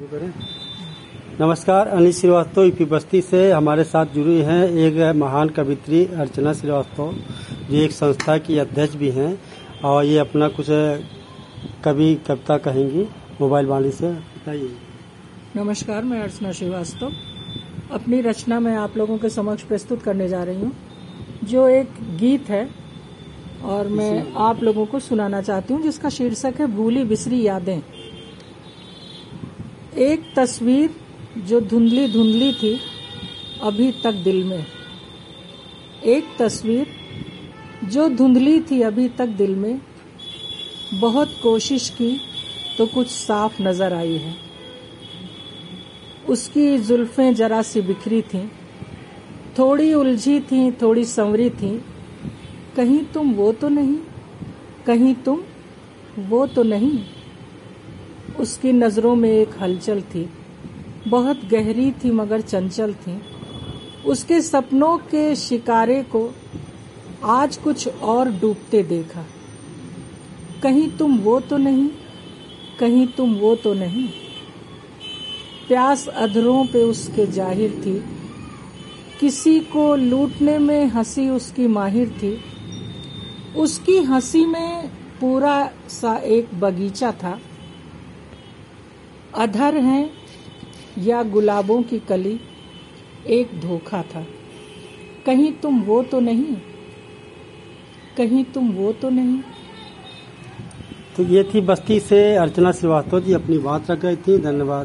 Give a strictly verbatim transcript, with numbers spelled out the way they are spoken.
शुरू करें। नमस्कार, अनिल श्रीवास्तव यूपी बस्ती से हमारे साथ जुड़ी हैं एक महान कवित्री अर्चना श्रीवास्तव, जो एक संस्था की अध्यक्ष भी हैं और ये अपना कुछ कवि कविता कहेंगी मोबाइल वाणी से। बताइए। नमस्कार, मैं अर्चना श्रीवास्तव अपनी रचना में आप लोगों के समक्ष प्रस्तुत करने जा रही हूँ, जो एक गीत है और मैं आप लोगों को सुनाना चाहती हूँ, जिसका शीर्षक है भूली बिसरी यादें। एक तस्वीर जो धुंधली धुंधली थी अभी तक दिल में, एक तस्वीर जो धुंधली थी अभी तक दिल में, बहुत कोशिश की तो कुछ साफ नजर आई है। उसकी जुल्फें जरा सी बिखरी थीं, थोड़ी उलझी थीं, थोड़ी संवरी थीं। कहीं तुम वो तो नहीं, कहीं तुम वो तो नहीं। उसकी नजरों में एक हलचल थी, बहुत गहरी थी मगर चंचल थी। उसके सपनों के शिकारे को आज कुछ और डूबते देखा। कहीं तुम वो तो नहीं, कहीं तुम वो तो नहीं। प्यास अधरों पे उसके जाहिर थी, किसी को लूटने में हंसी उसकी माहिर थी। उसकी हंसी में पूरा सा एक बगीचा था। अधर हैं या गुलाबों की कली, एक धोखा था। कहीं तुम वो तो नहीं, कहीं तुम वो तो नहीं। तो ये थी बस्ती से अर्चना श्रीवास्तव जी, अपनी बात रख गई थी। धन्यवाद।